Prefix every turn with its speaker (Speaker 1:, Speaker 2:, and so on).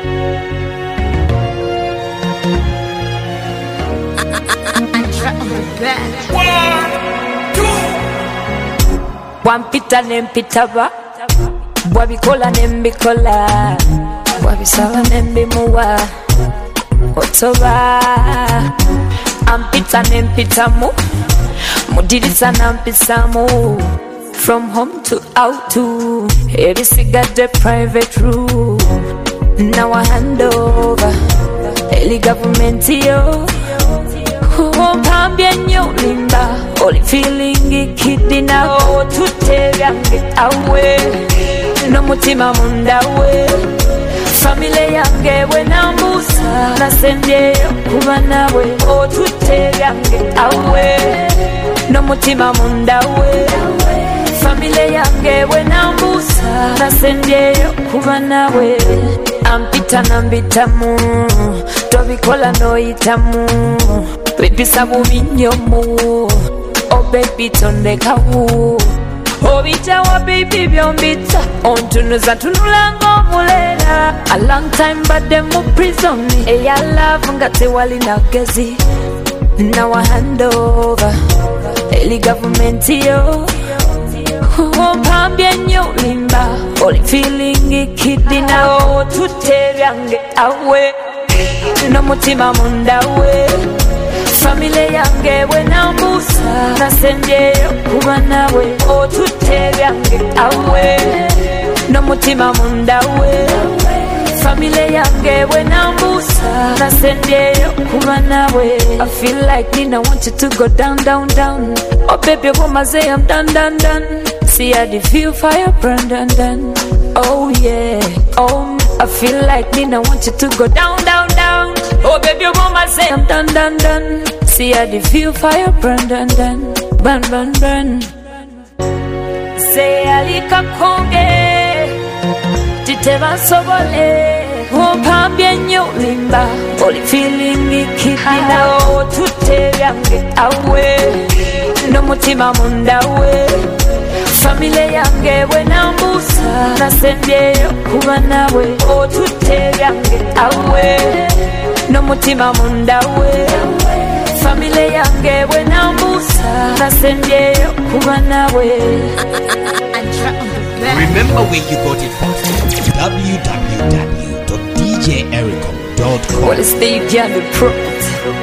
Speaker 1: Wampita nempitaba, bwabikola nembikola, bwabisaba nembimuwa, otoba. Ampita nempitamu, mudiriza nampisamu. From home to out to ebisigadde private room. Now I hand over eli government yo. Mpambye nnyo limba oli feeling kiddy na tutebyange awe n'omutima munda we. Family yange bwe nambuusa nasembyeyo kuba nawe otutebyange awe n'omutima munda we. Family yange bwe nambuusa nasembyeyo kuba nawe. Ampita nambitamu tobikola noyitamu bipisa bubi nnyo mu oh baby tondekawo obitawa baby byombita ontunuza tunulanga omulera a long time badde mu prison eya love nga tewali nagezi. Now I hand over eli government yo. Mpambye nnyo limba oli feeling kiddy na tutebyange awe n'omutima munda we. Family yange bwe nambuusa nasembyeyo kuba nawe otutebyange awe n'omutima munda we. Family yange bwe nambuusa nasembyeyo kuba nawe. I feel like Nina want you to go down, down, down. Oh baby womaze I'm done. See I feel fire burn done. Oh yeah, oh I feel like Nina want you to go down. Oh baby womaze I'm done. See I feel fire burn done. Burn. Say alika konge titeba sobole. Mpambye nnyo limba oli feeling kiddy na tutebyange awe n'omutima munda we. Family yange bwe nambuusa nasembyeyo kuba nawe otutebyange awe n'omutima munda we. Family yange bwe nambuusa nasembyeyo kuba nawe.
Speaker 2: Remember where you got it from. www.djericom.com.
Speaker 1: What is the Uganda Pro?